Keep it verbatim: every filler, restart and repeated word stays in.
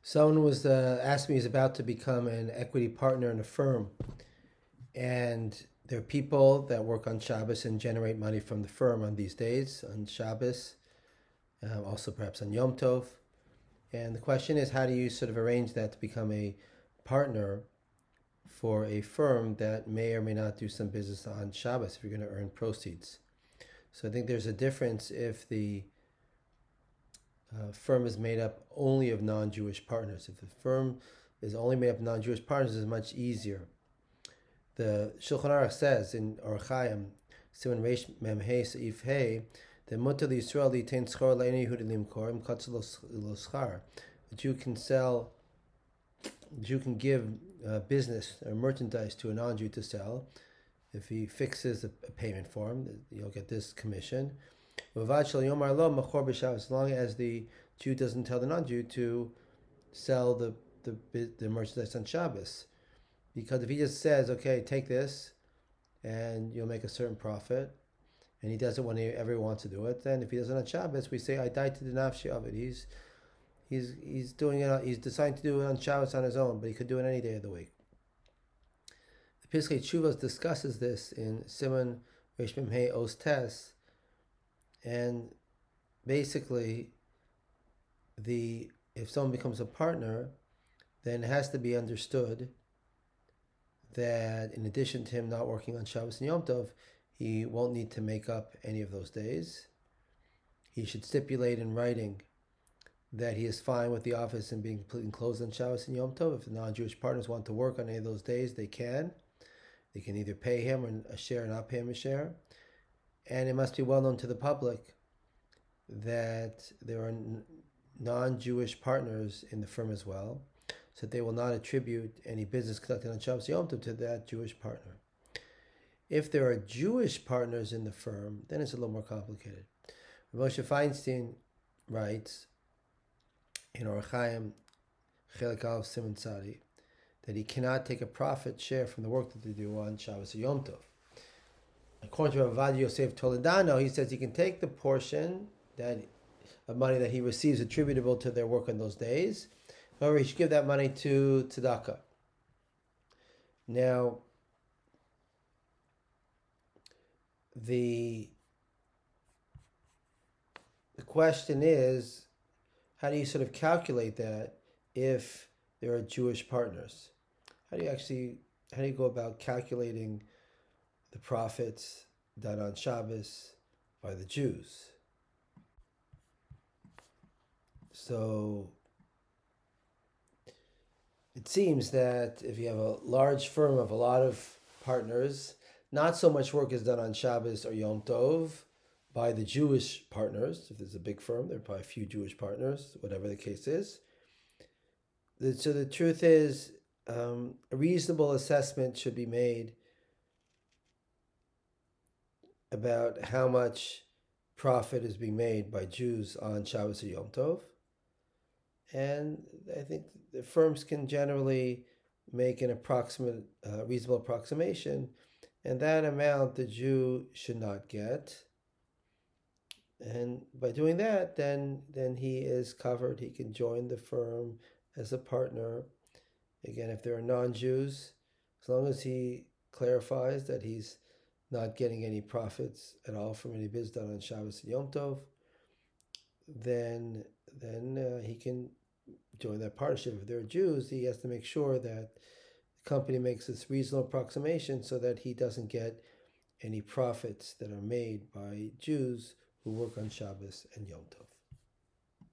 Someone was uh, asked me, he's about to become an equity partner in a firm, and there are people that work on Shabbos and generate money from the firm on these days, on Shabbos, uh, also perhaps on Yom Tov. And the question is, how do you sort of arrange that to become a partner for a firm that may or may not do some business on Shabbos if you're going to earn proceeds? So I think there's a difference if the uh, firm is made up only of non-Jewish partners. If the firm is only made up of non-Jewish partners, it's much easier. The Shulchan Aruch says in Orach Chaim, Siman Reish Mem Hey Seif Hey, that Mutar Yisrael Litain Schar Le'Ein Yehudi Limkor Im Katz Lo Schar. A Jew can sell, a Jew can give uh, business or merchandise to a non-Jew to sell. If he fixes a, a payment for him, you'll get this commission. As long as the Jew doesn't tell the non-Jew to sell the, the, the merchandise on Shabbos. Because if he just says, okay, take this, and you'll make a certain profit, and he does it when he ever wants to do it, then if he does it on Shabbos, we say, I died to the nafshi of it. He's he's he's doing it. He's deciding to do it on Shabbos on his own, but he could do it any day of the week. The Piskei Teshuvos discusses this in Siman Reish Mem Hey Os Tes, and basically, the if someone becomes a partner, then it has to be understood that in addition to him not working on Shabbos and Yom Tov, he won't need to make up any of those days. He should stipulate in writing that he is fine with the office and being completely closed on Shabbos and Yom Tov. If the non-Jewish partners want to work on any of those days, they can. They can either pay him a share or not pay him a share. And it must be well known to the public that there are non-Jewish partners in the firm as well, so that they will not attribute any business conducted on Shabbos Yom Tov to that Jewish partner. If there are Jewish partners in the firm, then it's a little more complicated. Moshe Feinstein writes in Orach Chaim Chelik Aleph Siman Tzadi that he cannot take a profit share from the work that they do on Shabbos or Yom Tov. According to Ravad Yosef Toledano, he says he can take the portion that of money that he receives attributable to their work on those days. However, he should give that money to tzedakah. Now, the the question is, how do you sort of calculate that if there are Jewish partners? How do you actually, how do you go about calculating the profits done on Shabbos by the Jews? So it seems that if you have a large firm of a lot of partners, not so much work is done on Shabbos or Yom Tov by the Jewish partners. If there's a big firm, there are probably a few Jewish partners, whatever the case is. So the truth is, um, a reasonable assessment should be made about how much profit is being made by Jews on Shabbos or Yom Tov. And I think the firms can generally make an approximate, uh, reasonable approximation, and that amount the Jew should not get. And by doing that, then then he is covered. He can join the firm as a partner. Again, if there are non-Jews, as long as he clarifies that he's not getting any profits at all from any business done on Shabbos and Yom Tov, then then uh, he can join that partnership. If there are Jews, he has to make sure that the company makes this reasonable approximation so that he doesn't get any profits that are made by Jews who work on Shabbos and Yom Tov.